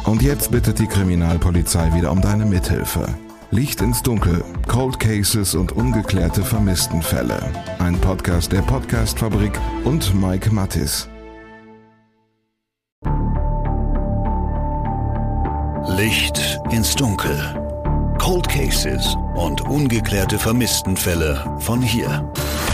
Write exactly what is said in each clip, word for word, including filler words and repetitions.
Und jetzt bittet die Kriminalpolizei wieder um deine Mithilfe. Licht ins Dunkel, Cold Cases und ungeklärte Vermisstenfälle. Ein Podcast der Podcast-Fabrik und Mike Mattis. Licht ins Dunkel. Cold Cases und ungeklärte Vermisstenfälle von hier.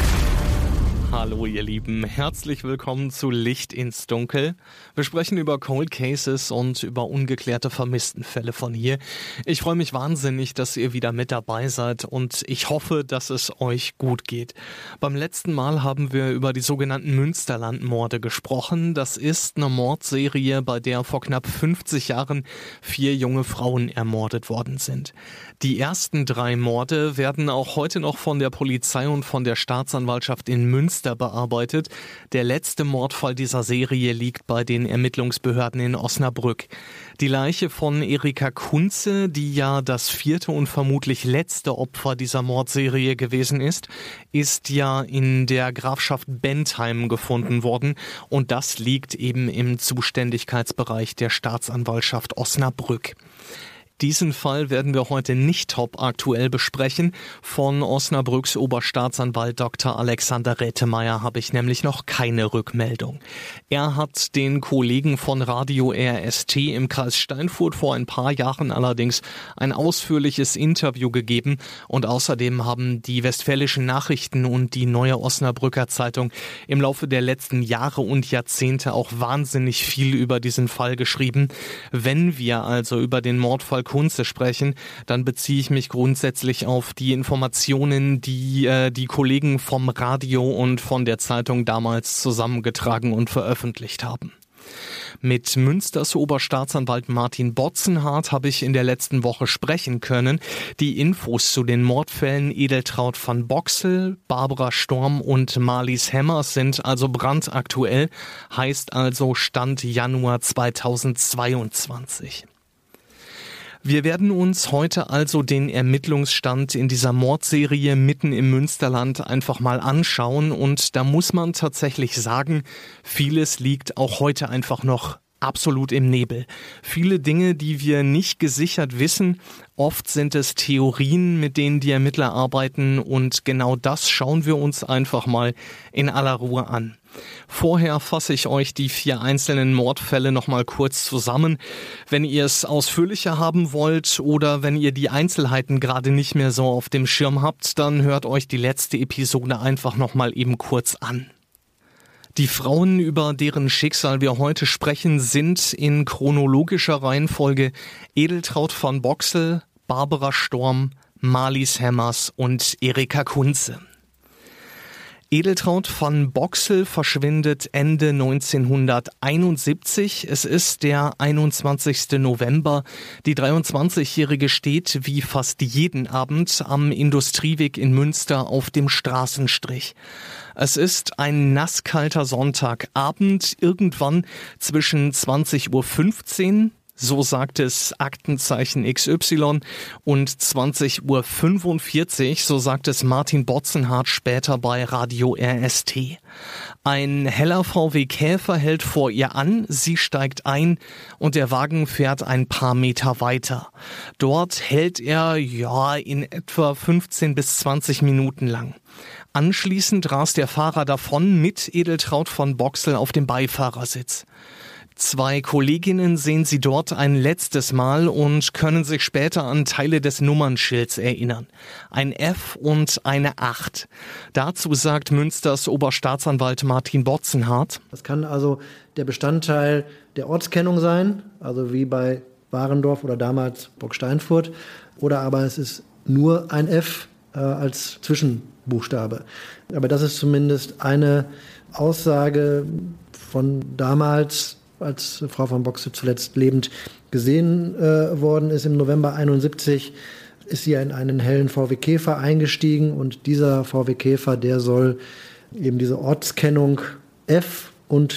Hallo ihr Lieben, herzlich willkommen zu Licht ins Dunkel. Wir sprechen über Cold Cases und über ungeklärte Vermisstenfälle von hier. Ich freue mich wahnsinnig, dass ihr wieder mit dabei seid und ich hoffe, dass es euch gut geht. Beim letzten Mal haben wir über die sogenannten Münsterland-Morde gesprochen. Das ist eine Mordserie, bei der vor knapp fünfzig Jahren vier junge Frauen ermordet worden sind. Die ersten drei Morde werden auch heute noch von der Polizei und von der Staatsanwaltschaft in Münster bearbeitet. Der letzte Mordfall dieser Serie liegt bei den Ermittlungsbehörden in Osnabrück. Die Leiche von Erika Kunze, die ja das vierte und vermutlich letzte Opfer dieser Mordserie gewesen ist, ist ja in der Grafschaft Bentheim gefunden worden und das liegt eben im Zuständigkeitsbereich der Staatsanwaltschaft Osnabrück. Diesen Fall werden wir heute nicht top aktuell besprechen. Von Osnabrücks Oberstaatsanwalt Doktor Alexander Rätemeyer habe ich nämlich noch keine Rückmeldung. Er hat den Kollegen von Radio R S T im Kreis Steinfurt vor ein paar Jahren allerdings ein ausführliches Interview gegeben und außerdem haben die Westfälischen Nachrichten und die Neue Osnabrücker Zeitung im Laufe der letzten Jahre und Jahrzehnte auch wahnsinnig viel über diesen Fall geschrieben. Wenn wir also über den Mordfall Kunze sprechen, dann beziehe ich mich grundsätzlich auf die Informationen, die äh, die Kollegen vom Radio und von der Zeitung damals zusammengetragen und veröffentlicht haben. Mit Münsters Oberstaatsanwalt Martin Botzenhardt habe ich in der letzten Woche sprechen können. Die Infos zu den Mordfällen Edeltraud van Boxel, Barbara Storm und Marlies Hemmers sind also brandaktuell, heißt also Stand Januar zweitausendzweiundzwanzig. Wir werden uns heute also den Ermittlungsstand in dieser Mordserie mitten im Münsterland einfach mal anschauen und da muss man tatsächlich sagen, vieles liegt auch heute einfach noch absolut im Nebel. Viele Dinge, die wir nicht gesichert wissen, oft sind es Theorien, mit denen die Ermittler arbeiten und genau das schauen wir uns einfach mal in aller Ruhe an. Vorher fasse ich euch die vier einzelnen Mordfälle nochmal kurz zusammen. Wenn ihr es ausführlicher haben wollt oder wenn ihr die Einzelheiten gerade nicht mehr so auf dem Schirm habt, dann hört euch die letzte Episode einfach nochmal eben kurz an. Die Frauen, über deren Schicksal wir heute sprechen, sind in chronologischer Reihenfolge Edeltraud van Boxel, Barbara Storm, Marlies Hemmers und Erika Kunze. Edeltraud van Boxel verschwindet Ende neunzehnhunderteinundsiebzig. Es ist der einundzwanzigsten November. Die dreiundzwanzigjährige steht wie fast jeden Abend am Industrieweg in Münster auf dem Straßenstrich. Es ist ein nasskalter Sonntagabend, irgendwann zwischen zwanzig Uhr fünfzehn, so sagt es Aktenzeichen X Y, und zwanzig Uhr fünfundvierzig, so sagt es Martin Botzenhardt später bei Radio R S T. Ein heller V W Käfer hält vor ihr an, sie steigt ein und der Wagen fährt ein paar Meter weiter. Dort hält er, ja, in etwa fünfzehn bis zwanzig Minuten lang. Anschließend rast der Fahrer davon mit Edeltraud van Boxel auf dem Beifahrersitz. Zwei Kolleginnen sehen sie dort ein letztes Mal und können sich später an Teile des Nummernschilds erinnern. Ein F und eine acht. Dazu sagt Münsters Oberstaatsanwalt Martin Botzenhardt: Das kann also der Bestandteil der Ortskennung sein, also wie bei Warendorf oder damals Burgsteinfurt, oder aber es ist nur ein F äh, als Zwischenbuchstabe. Aber das ist zumindest eine Aussage von damals, als Frau van Boxel zuletzt lebend gesehen äh, worden ist. Im November einundsiebzig ist sie in einen hellen V W Käfer eingestiegen und dieser V W Käfer, der soll eben diese Ortskennung F und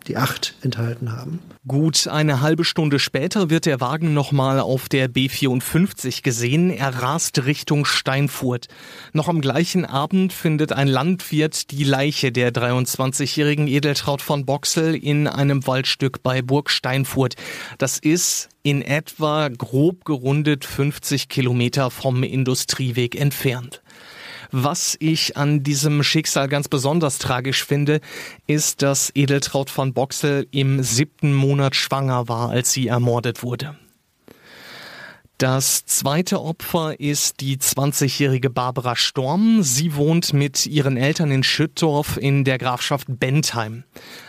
die acht enthalten haben. Gut eine halbe Stunde später wird der Wagen nochmal auf der B vierundfünfzig gesehen. Er rast Richtung Steinfurt. Noch am gleichen Abend findet ein Landwirt die Leiche der dreiundzwanzigjährigen Edeltraud von Boxel in einem Waldstück bei Burg Steinfurt. Das ist in etwa grob gerundet fünfzig Kilometer vom Industrieweg entfernt. Was ich an diesem Schicksal ganz besonders tragisch finde, ist, dass Edeltraud von Boxel im siebten Monat schwanger war, als sie ermordet wurde. Das zweite Opfer ist die zwanzigjährige Barbara Storm. Sie wohnt mit ihren Eltern in Schüttorf in der Grafschaft Bentheim.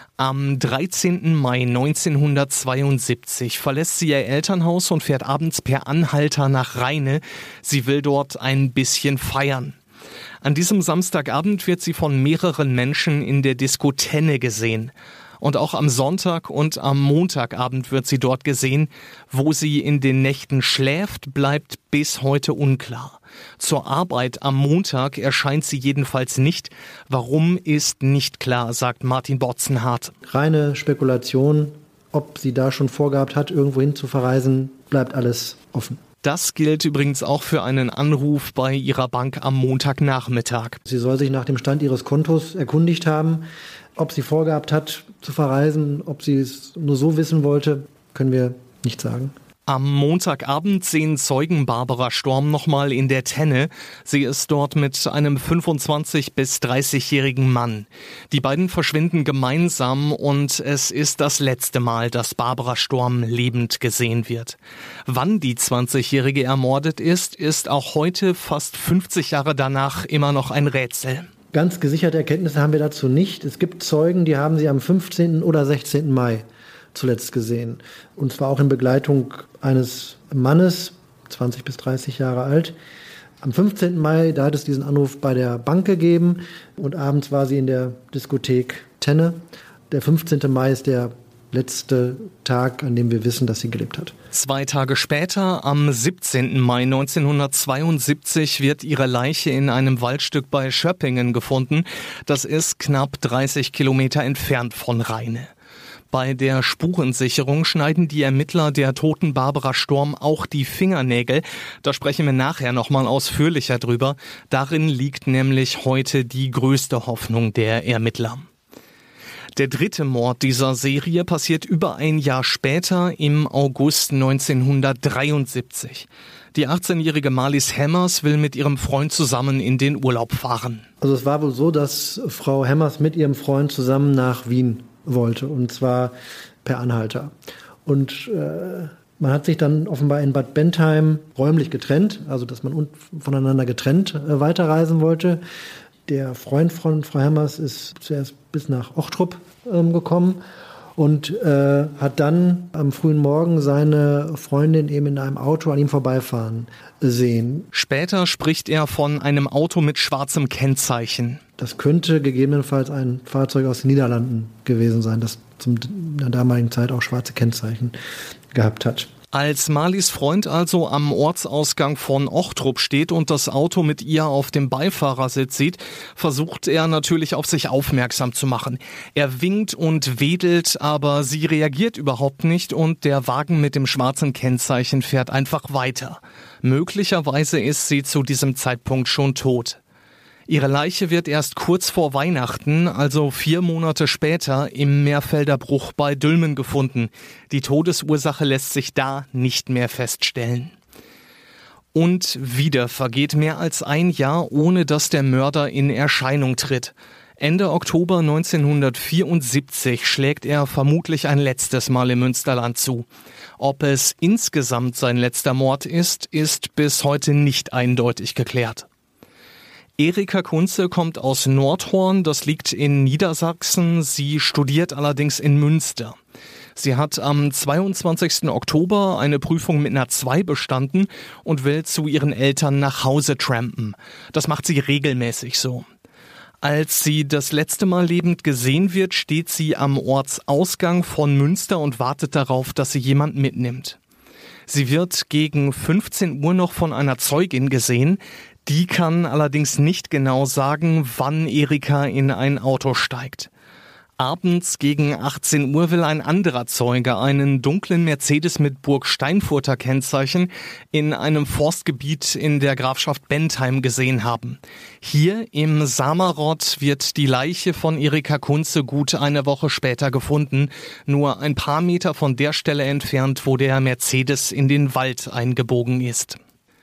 Am dreizehnten Mai neunzehnhundertzweiundsiebzig verlässt sie ihr Elternhaus und fährt abends per Anhalter nach Rheine. Sie will dort ein bisschen feiern. An diesem Samstagabend wird sie von mehreren Menschen in der Disco Tenne gesehen. Und auch am Sonntag und am Montagabend wird sie dort gesehen. Wo sie in den Nächten schläft, bleibt bis heute unklar. Zur Arbeit am Montag erscheint sie jedenfalls nicht. Warum, ist nicht klar, sagt Martin Botzenhardt. Reine Spekulation, ob sie da schon vorgehabt hat, irgendwohin zu verreisen, bleibt alles offen. Das gilt übrigens auch für einen Anruf bei ihrer Bank am Montagnachmittag. Sie soll sich nach dem Stand ihres Kontos erkundigt haben. Ob sie vorgehabt hat, zu verreisen, ob sie es nur so wissen wollte, können wir nicht sagen. Am Montagabend sehen Zeugen Barbara Storm nochmal in der Tenne. Sie ist dort mit einem fünfundzwanzig- bis dreißigjährigen Mann. Die beiden verschwinden gemeinsam und es ist das letzte Mal, dass Barbara Storm lebend gesehen wird. Wann die zwanzigjährige ermordet ist, ist auch heute, fast fünfzig Jahre danach, immer noch ein Rätsel. Ganz gesicherte Erkenntnisse haben wir dazu nicht. Es gibt Zeugen, die haben sie am fünfzehnten oder sechzehnten Mai zuletzt gesehen. Und zwar auch in Begleitung eines Mannes, zwanzig bis dreißig Jahre alt. Am fünfzehnten Mai, da hat es diesen Anruf bei der Bank gegeben und abends war sie in der Diskothek Tenne. Der fünfzehnte Mai ist der letzte Tag, an dem wir wissen, dass sie gelebt hat. Zwei Tage später, am siebzehnten Mai neunzehnhundertzweiundsiebzig, wird ihre Leiche in einem Waldstück bei Schöppingen gefunden. Das ist knapp dreißig Kilometer entfernt von Rheine. Bei der Spurensicherung schneiden die Ermittler der toten Barbara Storm auch die Fingernägel. Da sprechen wir nachher nochmal ausführlicher drüber. Darin liegt nämlich heute die größte Hoffnung der Ermittler. Der dritte Mord dieser Serie passiert über ein Jahr später, im August neunzehnhundertdreiundsiebzig. Die achtzehnjährige Marlies Hemmers will mit ihrem Freund zusammen in den Urlaub fahren. Also es war wohl so, dass Frau Hemmers mit ihrem Freund zusammen nach Wien wollte, und zwar per Anhalter. Und äh, man hat sich dann offenbar in Bad Bentheim räumlich getrennt, also dass man un- voneinander getrennt äh, weiterreisen wollte. Der Freund von Frau Hemmers ist zuerst bis nach Ochtrup ähm, gekommen und äh, hat dann am frühen Morgen seine Freundin eben in einem Auto an ihm vorbeifahren sehen. Später spricht er von einem Auto mit schwarzem Kennzeichen. Das könnte gegebenenfalls ein Fahrzeug aus den Niederlanden gewesen sein, das zum der damaligen Zeit auch schwarze Kennzeichen gehabt hat. Als Marlies Freund also am Ortsausgang von Ochtrup steht und das Auto mit ihr auf dem Beifahrersitz sieht, versucht er natürlich auf sich aufmerksam zu machen. Er winkt und wedelt, aber sie reagiert überhaupt nicht und der Wagen mit dem schwarzen Kennzeichen fährt einfach weiter. Möglicherweise ist sie zu diesem Zeitpunkt schon tot. Ihre Leiche wird erst kurz vor Weihnachten, also vier Monate später, im Meerfelder Bruch bei Dülmen gefunden. Die Todesursache lässt sich da nicht mehr feststellen. Und wieder vergeht mehr als ein Jahr, ohne dass der Mörder in Erscheinung tritt. Ende Oktober neunzehnhundertvierundsiebzig schlägt er vermutlich ein letztes Mal im Münsterland zu. Ob es insgesamt sein letzter Mord ist, ist bis heute nicht eindeutig geklärt. Erika Kunze kommt aus Nordhorn, das liegt in Niedersachsen. Sie studiert allerdings in Münster. Sie hat am zweiundzwanzigsten Oktober eine Prüfung mit einer zwei bestanden und will zu ihren Eltern nach Hause trampen. Das macht sie regelmäßig so. Als sie das letzte Mal lebend gesehen wird, steht sie am Ortsausgang von Münster und wartet darauf, dass sie jemand mitnimmt. Sie wird gegen fünfzehn Uhr noch von einer Zeugin gesehen. Die kann allerdings nicht genau sagen, wann Erika in ein Auto steigt. Abends gegen achtzehn Uhr will ein anderer Zeuge einen dunklen Mercedes mit Burgsteinfurter Kennzeichen in einem Forstgebiet in der Grafschaft Bentheim gesehen haben. Hier im Samarod wird die Leiche von Erika Kunze gut eine Woche später gefunden, nur ein paar Meter von der Stelle entfernt, wo der Mercedes in den Wald eingebogen ist.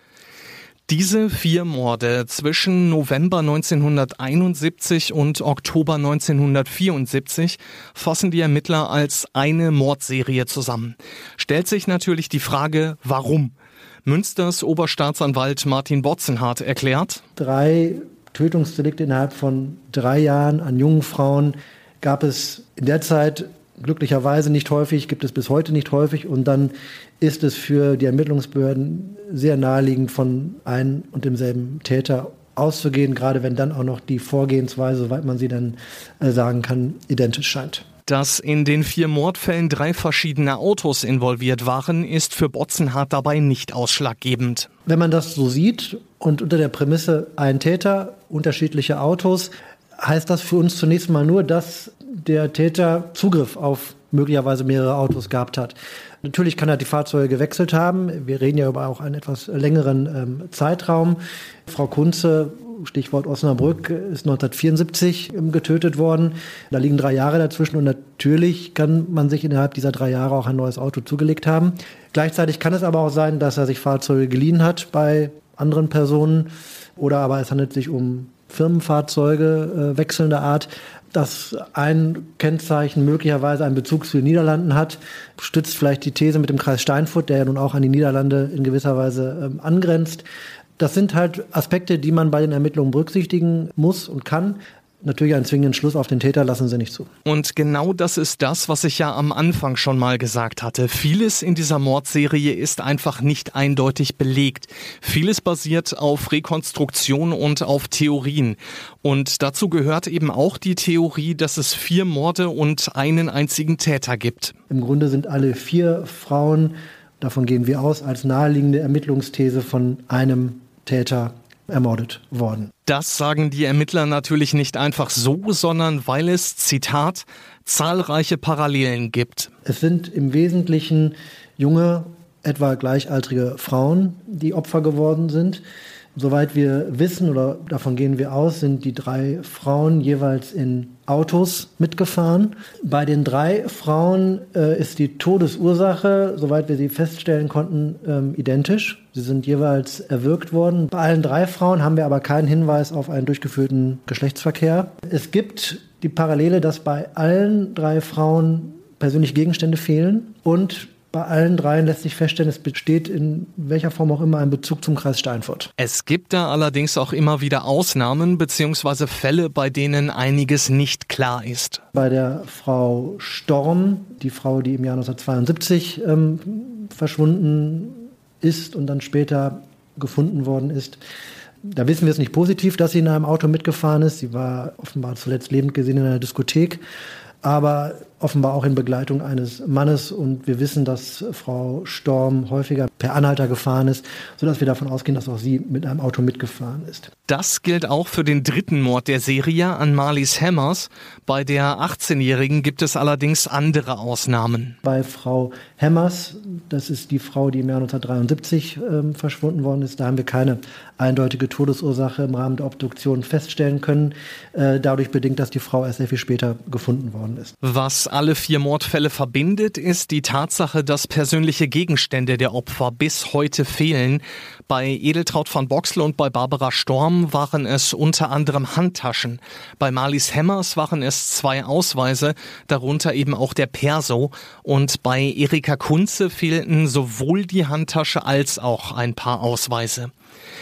Diese vier Morde zwischen November neunzehnhunderteinundsiebzig und Oktober neunzehnhundertvierundsiebzig fassen die Ermittler als eine Mordserie zusammen. Stellt sich natürlich die Frage, warum? Münsters Oberstaatsanwalt Martin Botzenhardt erklärt: Drei Tötungsdelikte innerhalb von drei Jahren an jungen Frauen gab es in der Zeit glücklicherweise nicht häufig, gibt es bis heute nicht häufig. Und dann ist es für die Ermittlungsbehörden sehr naheliegend, von einem und demselben Täter auszugehen, gerade wenn dann auch noch die Vorgehensweise, soweit man sie dann äh, sagen kann, identisch scheint. Dass in den vier Mordfällen drei verschiedene Autos involviert waren, ist für Botzenhardt dabei nicht ausschlaggebend. Wenn man das so sieht und unter der Prämisse ein Täter, unterschiedliche Autos, heißt das für uns zunächst mal nur, dass der Täter Zugriff auf möglicherweise mehrere Autos gehabt hat. Natürlich kann er die Fahrzeuge gewechselt haben. Wir reden ja über auch einen etwas längeren ähm, Zeitraum. Frau Kunze, Stichwort Osnabrück, ist neunzehnhundertvierundsiebzig ähm, getötet worden. Da liegen drei Jahre dazwischen und natürlich kann man sich innerhalb dieser drei Jahre auch ein neues Auto zugelegt haben. Gleichzeitig kann es aber auch sein, dass er sich Fahrzeuge geliehen hat bei anderen Personen oder aber es handelt sich um Firmenfahrzeuge äh, wechselnder Art. Dass ein Kennzeichen möglicherweise einen Bezug zu den Niederlanden hat, stützt vielleicht die These mit dem Kreis Steinfurt, der ja nun auch an die Niederlande in gewisser Weise ähm, angrenzt. Das sind halt Aspekte, die man bei den Ermittlungen berücksichtigen muss und kann. Natürlich einen zwingenden Schluss auf den Täter lassen sie nicht zu. Und genau das ist das, was ich ja am Anfang schon mal gesagt hatte. Vieles in dieser Mordserie ist einfach nicht eindeutig belegt. Vieles basiert auf Rekonstruktion und auf Theorien. Und dazu gehört eben auch die Theorie, dass es vier Morde und einen einzigen Täter gibt. Im Grunde sind alle vier Frauen, davon gehen wir aus, als naheliegende Ermittlungsthese von einem Täter ermordet worden. Das sagen die Ermittler natürlich nicht einfach so, sondern weil es, Zitat, zahlreiche Parallelen gibt. Es sind im Wesentlichen junge, etwa gleichaltrige Frauen, die Opfer geworden sind. Soweit wir wissen, oder davon gehen wir aus, sind die drei Frauen jeweils in Autos mitgefahren. Bei den drei Frauen äh, ist die Todesursache, soweit wir sie feststellen konnten, ähm, identisch. Sie sind jeweils erwürgt worden. Bei allen drei Frauen haben wir aber keinen Hinweis auf einen durchgeführten Geschlechtsverkehr. Es gibt die Parallele, dass bei allen drei Frauen persönliche Gegenstände fehlen und bei allen dreien lässt sich feststellen, es besteht in welcher Form auch immer ein Bezug zum Kreis Steinfurt. Es gibt da allerdings auch immer wieder Ausnahmen bzw. Fälle, bei denen einiges nicht klar ist. Bei der Frau Storm, die Frau, die im Jahr neunzehnhundertzweiundsiebzig ähm, verschwunden ist und dann später gefunden worden ist, da wissen wir es nicht positiv, dass sie in einem Auto mitgefahren ist. Sie war offenbar zuletzt lebend gesehen in einer Diskothek, aber offenbar auch in Begleitung eines Mannes. Und wir wissen, dass Frau Storm häufiger per Anhalter gefahren ist, sodass wir davon ausgehen, dass auch sie mit einem Auto mitgefahren ist. Das gilt auch für den dritten Mord der Serie an Marlies Hemmers. Bei der achtzehnjährigen gibt es allerdings andere Ausnahmen. Bei Frau Hemmers, das ist die Frau, die im Jahr neunzehnhundertdreiundsiebzig äh, verschwunden worden ist, da haben wir keine eindeutige Todesursache im Rahmen der Obduktion feststellen können, äh, dadurch bedingt, dass die Frau erst sehr viel später gefunden worden ist. Was alle vier Mordfälle verbindet, ist die Tatsache, dass persönliche Gegenstände der Opfer bis heute fehlen. Bei Edeltraud van Boxel und bei Barbara Storm waren es unter anderem Handtaschen. Bei Marlies Hemmers waren es zwei Ausweise, darunter eben auch der Perso. Und bei Erika Kunze fehlten sowohl die Handtasche als auch ein paar Ausweise.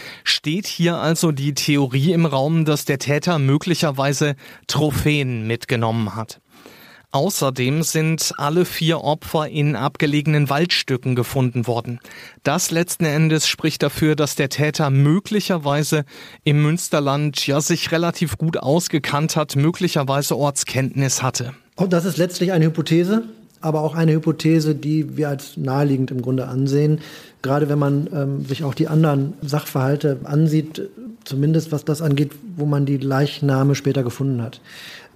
Steht hier also die Theorie im Raum, dass der Täter möglicherweise Trophäen mitgenommen hat. Außerdem sind alle vier Opfer in abgelegenen Waldstücken gefunden worden. Das letzten Endes spricht dafür, dass der Täter möglicherweise im Münsterland ja sich relativ gut ausgekannt hat, möglicherweise Ortskenntnis hatte. Und das ist letztlich eine Hypothese, aber auch eine Hypothese, die wir als naheliegend im Grunde ansehen. Gerade wenn man ähm, sich auch die anderen Sachverhalte ansieht, zumindest was das angeht, wo man die Leichname später gefunden hat.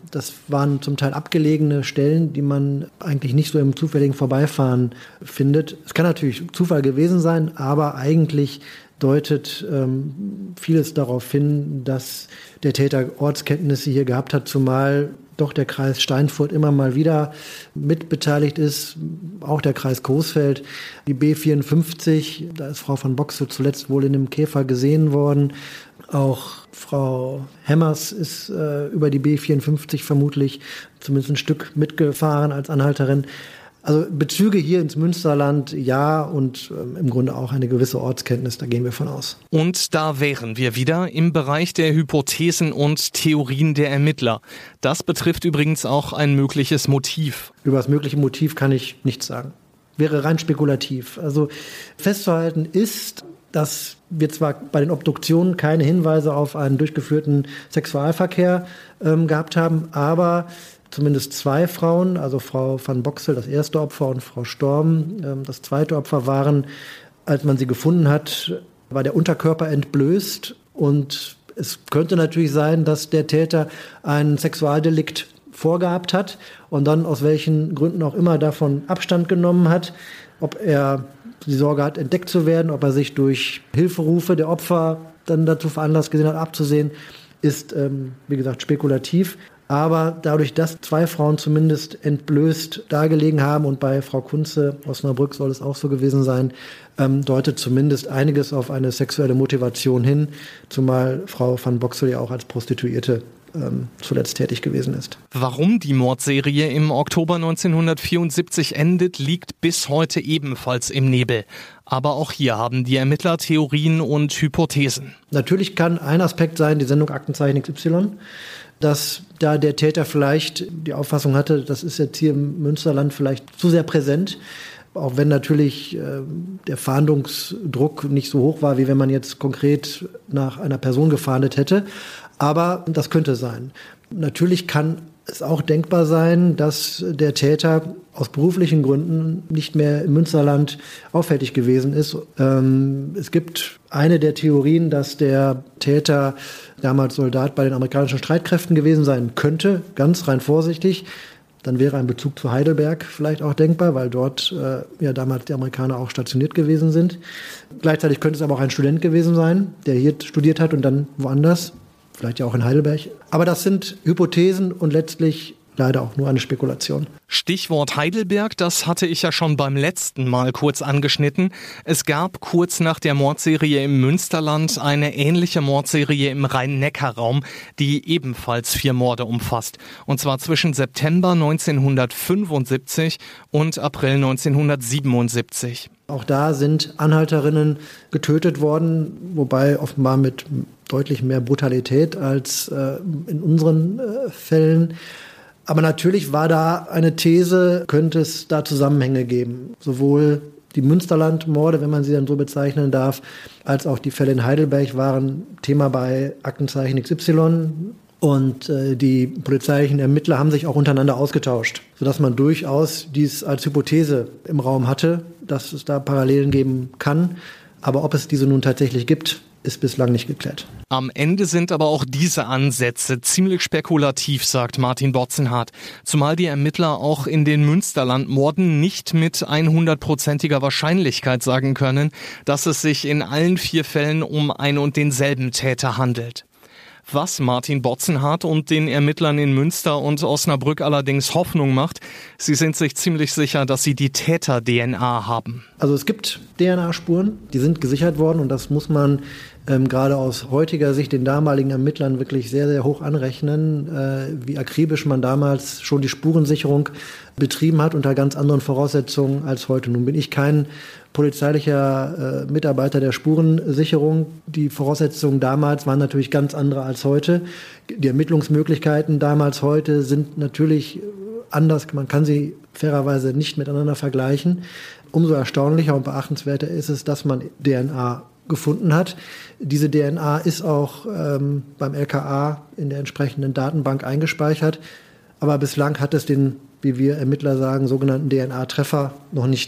Das waren zum Teil abgelegene Stellen, die man eigentlich nicht so im zufälligen Vorbeifahren findet. Es kann natürlich Zufall gewesen sein, aber eigentlich deutet ähm, vieles darauf hin, dass der Täter Ortskenntnisse hier gehabt hat, zumal doch der Kreis Steinfurt immer mal wieder mitbeteiligt ist, auch der Kreis Coesfeld. Die B vierundfünfzig, da ist Frau von Boxel zuletzt wohl in einem Käfer gesehen worden. Auch Frau Hemmers ist äh, über die B vierundfünfzig vermutlich zumindest ein Stück mitgefahren als Anhalterin. Also Bezüge hier ins Münsterland, ja, und ähm, im Grunde auch eine gewisse Ortskenntnis, da gehen wir von aus. Und da wären wir wieder im Bereich der Hypothesen und Theorien der Ermittler. Das betrifft übrigens auch ein mögliches Motiv. Über das mögliche Motiv kann ich nichts sagen. Wäre rein spekulativ. Also festzuhalten ist, dass wir zwar bei den Obduktionen keine Hinweise auf einen durchgeführten Sexualverkehr ähm, gehabt haben, aber zumindest zwei Frauen, also Frau van Boxel, das erste Opfer, und Frau Storm, ähm, das zweite Opfer, waren, als man sie gefunden hat, war der Unterkörper entblößt. Und es könnte natürlich sein, dass der Täter ein Sexualdelikt vorgehabt hat und dann aus welchen Gründen auch immer davon Abstand genommen hat. Ob er die Sorge hat, entdeckt zu werden, ob er sich durch Hilferufe der Opfer dann dazu veranlasst gesehen hat, abzusehen, ist, ähm, wie gesagt, spekulativ. Aber dadurch, dass zwei Frauen zumindest entblößt dargelegen haben, und bei Frau Kunze Osnabrück soll es auch so gewesen sein, ähm, deutet zumindest einiges auf eine sexuelle Motivation hin, zumal Frau van Boxel ja auch als Prostituierte ähm, zuletzt tätig gewesen ist. Warum die Mordserie im Oktober neunzehnhundertvierundsiebzig endet, liegt bis heute ebenfalls im Nebel. Aber auch hier haben die Ermittler Theorien und Hypothesen. Natürlich kann ein Aspekt sein, die Sendung Aktenzeichen X Y, dass da der Täter vielleicht die Auffassung hatte, das ist jetzt hier im Münsterland vielleicht zu sehr präsent, auch wenn natürlich äh, der Fahndungsdruck nicht so hoch war, wie wenn man jetzt konkret nach einer Person gefahndet hätte. Aber das könnte sein. Natürlich kann es auch denkbar sein, dass der Täter aus beruflichen Gründen nicht mehr im Münsterland auffällig gewesen ist. Ähm, es gibt eine der Theorien, dass der Täter damals Soldat bei den amerikanischen Streitkräften gewesen sein könnte, ganz rein vorsichtig. Dann wäre ein Bezug zu Heidelberg vielleicht auch denkbar, weil dort äh, ja damals die Amerikaner auch stationiert gewesen sind. Gleichzeitig könnte es aber auch ein Student gewesen sein, der hier studiert hat und dann woanders, vielleicht ja auch in Heidelberg. Aber das sind Hypothesen und letztlich leider auch nur eine Spekulation. Stichwort Heidelberg, das hatte ich ja schon beim letzten Mal kurz angeschnitten. Es gab kurz nach der Mordserie im Münsterland eine ähnliche Mordserie im Rhein-Neckar-Raum, die ebenfalls vier Morde umfasst. Und zwar zwischen September neunzehnhundertfünfundsiebzig und April neunzehnhundertsiebenundsiebzig. Auch da sind Anhalterinnen getötet worden, wobei offenbar mit deutlich mehr Brutalität als äh, in unseren äh, Fällen. Aber natürlich war da eine These, könnte es da Zusammenhänge geben. Sowohl die Münsterland-Morde, wenn man sie dann so bezeichnen darf, als auch die Fälle in Heidelberg waren Thema bei Aktenzeichen X Y. Und äh, die polizeilichen Ermittler haben sich auch untereinander ausgetauscht, sodass man durchaus dies als Hypothese im Raum hatte, dass es da Parallelen geben kann. Aber ob es diese nun tatsächlich gibt, ist bislang nicht geklärt. Am Ende sind aber auch diese Ansätze ziemlich spekulativ, sagt Martin Botzenhardt. Zumal die Ermittler auch in den Münsterland-Morden nicht mit hundertprozentiger Wahrscheinlichkeit sagen können, dass es sich in allen vier Fällen um ein und denselben Täter handelt. Was Martin Botzenhardt und den Ermittlern in Münster und Osnabrück allerdings Hoffnung macht, sie sind sich ziemlich sicher, dass sie die Täter-D N A haben. Also es gibt D N A-Spuren, die sind gesichert worden, und das muss man ähm, gerade aus heutiger Sicht den damaligen Ermittlern wirklich sehr, sehr hoch anrechnen, äh, wie akribisch man damals schon die Spurensicherung betrieben hat unter ganz anderen Voraussetzungen als heute. Nun bin ich kein polizeilicher äh, Mitarbeiter der Spurensicherung. Die Voraussetzungen damals waren natürlich ganz andere als heute. Die Ermittlungsmöglichkeiten damals heute sind natürlich anders. Man kann sie fairerweise nicht miteinander vergleichen. Umso erstaunlicher und beachtenswerter ist es, dass man D N A gefunden hat. Diese D N A ist auch ähm, beim L K A in der entsprechenden Datenbank eingespeichert. Aber bislang hat es den, wie wir Ermittler sagen, sogenannten D N A-Treffer noch nicht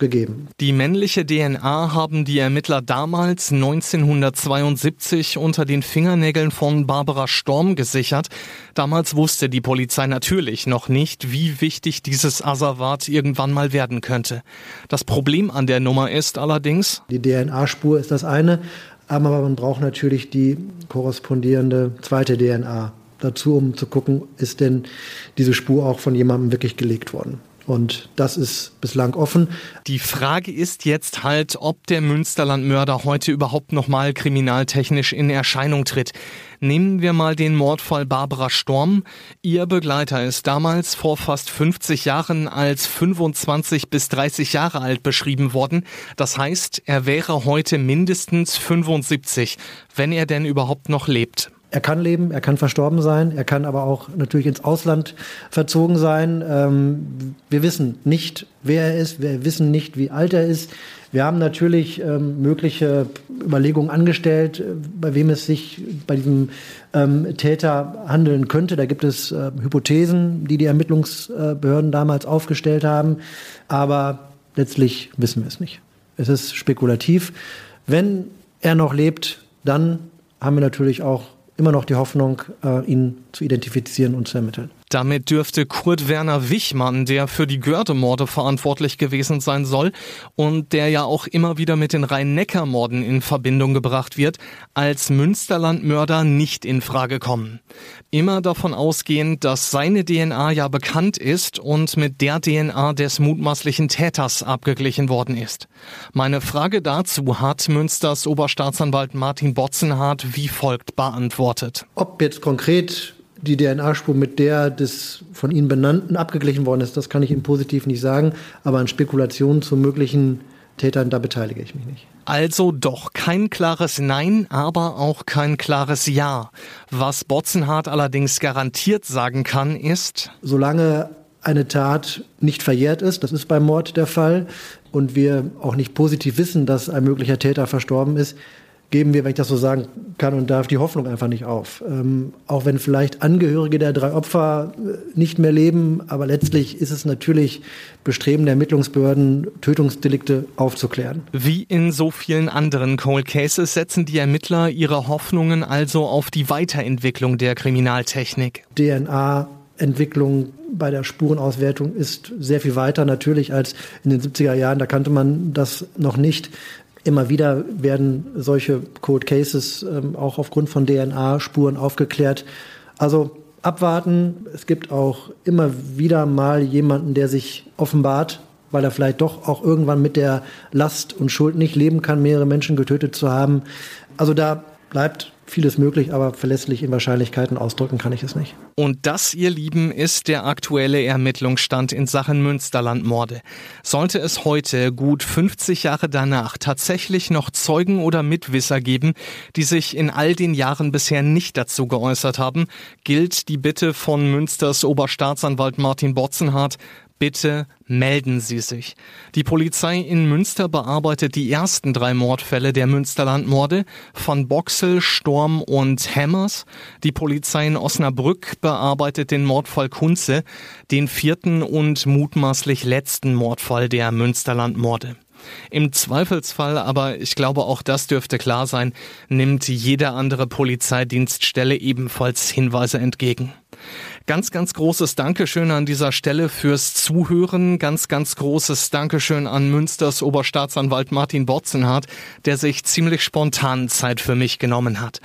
gegeben. Die männliche D N A haben die Ermittler damals neunzehnhundertzweiundsiebzig unter den Fingernägeln von Barbara Storm gesichert. Damals wusste die Polizei natürlich noch nicht, wie wichtig dieses Asservat irgendwann mal werden könnte. Das Problem an der Nummer ist allerdings: Die D N A-Spur ist das eine, aber man braucht natürlich die korrespondierende zweite D N A dazu, um zu gucken, ist denn diese Spur auch von jemandem wirklich gelegt worden. Und das ist bislang offen. Die Frage ist jetzt halt, ob der Münsterland-Mörder heute überhaupt noch mal kriminaltechnisch in Erscheinung tritt. Nehmen wir mal den Mordfall Barbara Storm. Ihr Begleiter ist damals vor fast fünfzig Jahren als fünfundzwanzig bis dreißig Jahre alt beschrieben worden. Das heißt, er wäre heute mindestens fünfundsiebzig, wenn er denn überhaupt noch lebt. Er kann leben, er kann verstorben sein, er kann aber auch natürlich ins Ausland verzogen sein. Ähm, wir wissen nicht, wer er ist, wir wissen nicht, wie alt er ist. Wir haben natürlich ähm, mögliche Überlegungen angestellt, bei wem es sich bei diesem ähm, Täter handeln könnte. Da gibt es äh, Hypothesen, die die Ermittlungsbehörden damals aufgestellt haben. Aber letztlich wissen wir es nicht. Es ist spekulativ. Wenn er noch lebt, dann haben wir natürlich auch immer noch die Hoffnung, ihn zu identifizieren und zu ermitteln. Damit dürfte Kurt Werner Wichmann, der für die Görde-Morde verantwortlich gewesen sein soll und der ja auch immer wieder mit den Rhein-Neckar-Morden in Verbindung gebracht wird, als Münsterland-Mörder nicht in Frage kommen. Immer davon ausgehend, dass seine D N A ja bekannt ist und mit der D N A des mutmaßlichen Täters abgeglichen worden ist. Meine Frage dazu hat Münsters Oberstaatsanwalt Martin Botzenhardt wie folgt beantwortet. Ob jetzt konkret die D N A-Spur mit der des von Ihnen Benannten abgeglichen worden ist, das kann ich Ihnen positiv nicht sagen. Aber an Spekulationen zu möglichen Tätern, da beteilige ich mich nicht. Also doch kein klares Nein, aber auch kein klares Ja. Was Botzenhardt allerdings garantiert sagen kann, ist: Solange eine Tat nicht verjährt ist, das ist beim Mord der Fall, und wir auch nicht positiv wissen, dass ein möglicher Täter verstorben ist, geben wir, wenn ich das so sagen kann und darf, die Hoffnung einfach nicht auf. Ähm, auch wenn vielleicht Angehörige der drei Opfer nicht mehr leben, aber letztlich ist es natürlich Bestreben der Ermittlungsbehörden, Tötungsdelikte aufzuklären. Wie in so vielen anderen Cold Cases setzen die Ermittler ihre Hoffnungen also auf die Weiterentwicklung der Kriminaltechnik. D N A-Entwicklung bei der Spurenauswertung ist sehr viel weiter natürlich als in den siebziger Jahren. Da kannte man das noch nicht. Immer wieder werden solche Cold Cases ähm, auch aufgrund von D N A-Spuren aufgeklärt. Also abwarten. Es gibt auch immer wieder mal jemanden, der sich offenbart, weil er vielleicht doch auch irgendwann mit der Last und Schuld nicht leben kann, mehrere Menschen getötet zu haben. Also da bleibt vieles möglich, aber verlässlich in Wahrscheinlichkeiten ausdrücken kann ich es nicht. Und das, ihr Lieben, ist der aktuelle Ermittlungsstand in Sachen Münsterland-Morde. Sollte es heute, gut fünfzig Jahre danach, tatsächlich noch Zeugen oder Mitwisser geben, die sich in all den Jahren bisher nicht dazu geäußert haben, gilt die Bitte von Münsters Oberstaatsanwalt Martin Botzenhardt: Bitte melden Sie sich. Die Polizei in Münster bearbeitet die ersten drei Mordfälle der Münsterland-Morde von Boxel, Storm und Hemmers. Die Polizei in Osnabrück bearbeitet den Mordfall Kunze, den vierten und mutmaßlich letzten Mordfall der Münsterland-Morde. Im Zweifelsfall, aber ich glaube auch das dürfte klar sein, nimmt jede andere Polizeidienststelle ebenfalls Hinweise entgegen. Ganz, ganz großes Dankeschön an dieser Stelle fürs Zuhören. Ganz, ganz großes Dankeschön an Münsters Oberstaatsanwalt Martin Botzenhardt, der sich ziemlich spontan Zeit für mich genommen hat.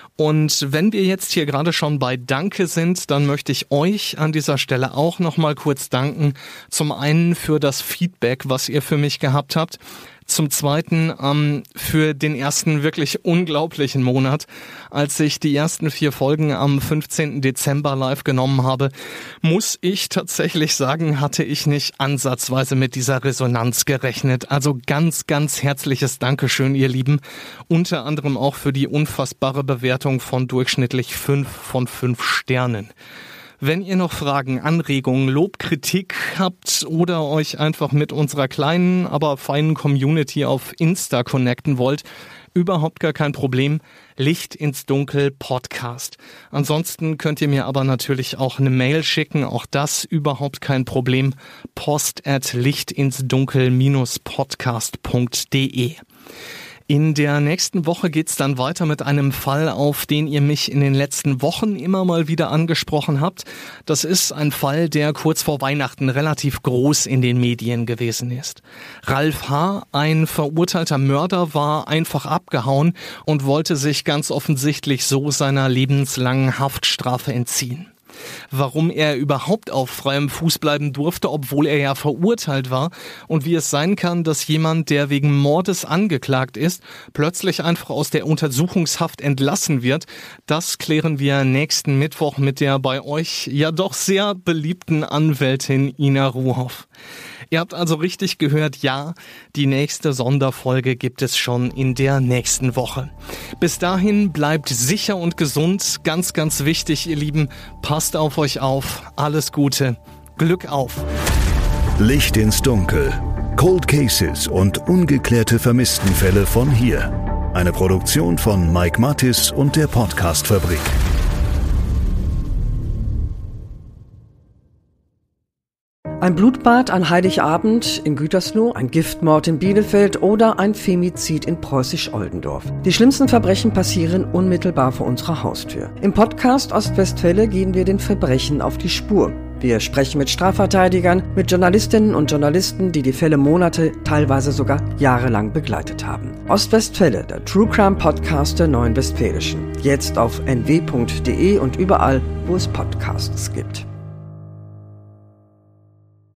Und wenn wir jetzt hier gerade schon bei Danke sind, dann möchte ich euch an dieser Stelle auch nochmal kurz danken. Zum einen für das Feedback, was ihr für mich gehabt habt. Zum Zweiten ähm, für den ersten wirklich unglaublichen Monat. Als ich die ersten vier Folgen am fünfzehnten Dezember live genommen habe, muss ich tatsächlich sagen, hatte ich nicht ansatzweise mit dieser Resonanz gerechnet. Also ganz, ganz herzliches Dankeschön, ihr Lieben. Unter anderem auch für die unfassbare Bewertung von durchschnittlich fünf von fünf Sternen. Wenn ihr noch Fragen, Anregungen, Lob, Kritik habt oder euch einfach mit unserer kleinen, aber feinen Community auf Insta connecten wollt, überhaupt gar kein Problem. Licht ins Dunkel Podcast. Ansonsten könnt ihr mir aber natürlich auch eine Mail schicken. Auch das überhaupt kein Problem. Post at lichtinsdunkel podcast punkt de. In der nächsten Woche geht's dann weiter mit einem Fall, auf den ihr mich in den letzten Wochen immer mal wieder angesprochen habt. Das ist ein Fall, der kurz vor Weihnachten relativ groß in den Medien gewesen ist. Ralf H., ein verurteilter Mörder, war einfach abgehauen und wollte sich ganz offensichtlich so seiner lebenslangen Haftstrafe entziehen. Warum er überhaupt auf freiem Fuß bleiben durfte, obwohl er ja verurteilt war, und wie es sein kann, dass jemand, der wegen Mordes angeklagt ist, plötzlich einfach aus der Untersuchungshaft entlassen wird, das klären wir nächsten Mittwoch mit der bei euch ja doch sehr beliebten Anwältin Ina Ruhoff. Ihr habt also richtig gehört, ja, die nächste Sonderfolge gibt es schon in der nächsten Woche. Bis dahin bleibt sicher und gesund, ganz, ganz wichtig, ihr Lieben, passt auf euch auf, alles Gute, Glück auf. Licht ins Dunkel, Cold Cases und ungeklärte Vermisstenfälle von hier. Eine Produktion von Mike Mathis und der Podcast-Fabrik. Ein Blutbad an Heiligabend in Gütersloh, ein Giftmord in Bielefeld oder ein Femizid in Preußisch-Oldendorf. Die schlimmsten Verbrechen passieren unmittelbar vor unserer Haustür. Im Podcast Ostwestfälle gehen wir den Verbrechen auf die Spur. Wir sprechen mit Strafverteidigern, mit Journalistinnen und Journalisten, die die Fälle Monate, teilweise sogar jahrelang begleitet haben. Ostwestfälle, der True Crime Podcast der Neuen Westfälischen. Jetzt auf n w punkt de und überall, wo es Podcasts gibt.